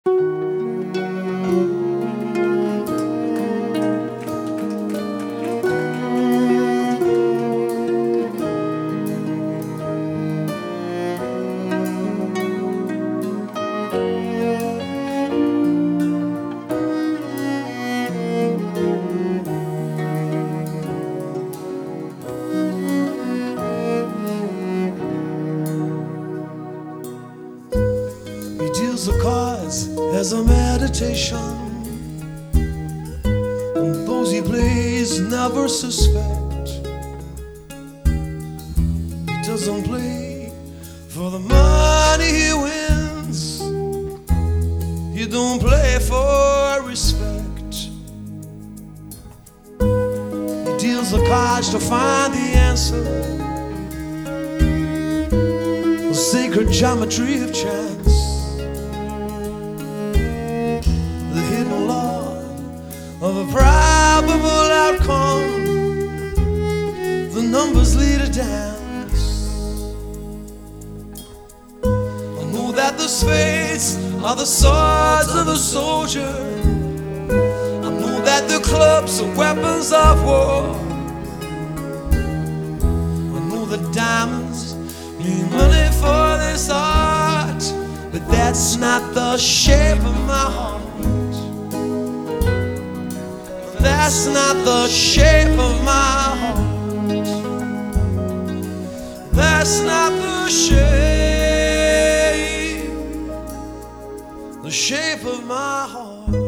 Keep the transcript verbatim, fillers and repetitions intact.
He deals the cards as a meditation, and those he plays never suspect. He doesn't play for the money he wins. He don't play for respect. He deals the cards to find the answer, the sacred geometry of chance, the hidden law of a probable outcome. The numbers lead a dance. I know that the spades are the swords of the soldier. I know that the clubs are weapons of war. I know the diamonds mean money for this art, but that's not the shape of my heart. That's not the shape of my heart. That's not the shape, the shape of my heart.